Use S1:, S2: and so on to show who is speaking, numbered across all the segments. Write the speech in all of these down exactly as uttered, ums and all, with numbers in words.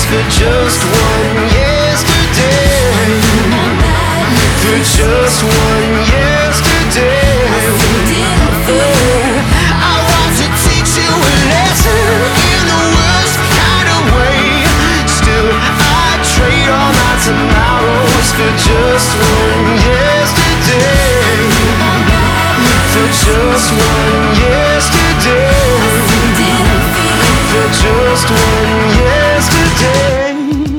S1: for just one yesterday. For just one yesterday. I want to teach you a lesson in the worst kind of way. Still, I'd trade all my tomorrows for just one yesterday. For just one yesterday. For just one yesterday.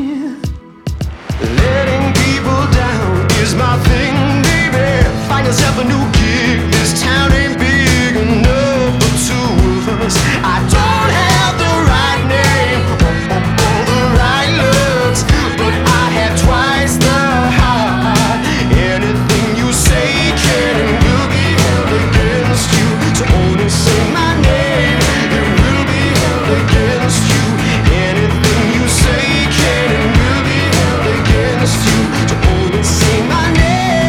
S1: Letting people down is my thing, baby. Find yourself a new gig. This town ain't big enough for two of us. I don't have the right name or the right looks, but I have twice the heart. Anything you say can and will be held against you. So only say my name, it will be held against you. Anything you say can and will be held against you. So only say my name.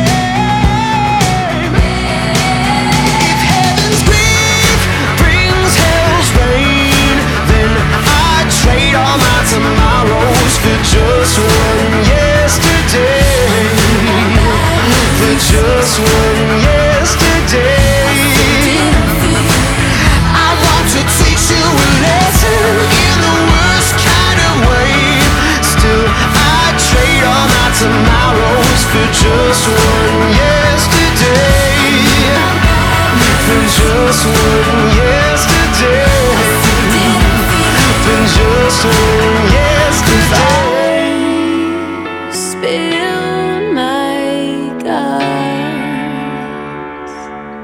S1: If heaven's grief brings hell's rain, then I'd trade all my tomorrows for just one yesterday. For just one yesterday. I want to teach you a lesson in the worst kind of way. Still, I'd trade all my tomorrows for just one yesterday. For just one yesterday. For just one yesterday.
S2: Spill my guts,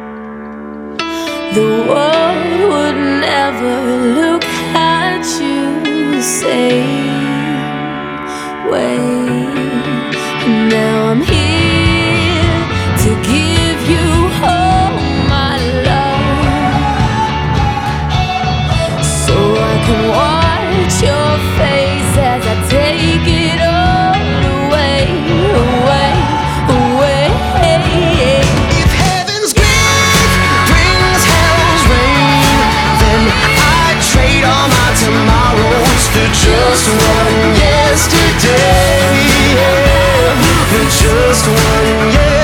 S2: the world would never look at you the same way. And now I'm here to give you all my love, so I can watch your face as I take it all away, away, away.
S1: If heaven's grief brings hell's rain, then I'd trade all my tomorrows for just one yesterday. For just one yesterday.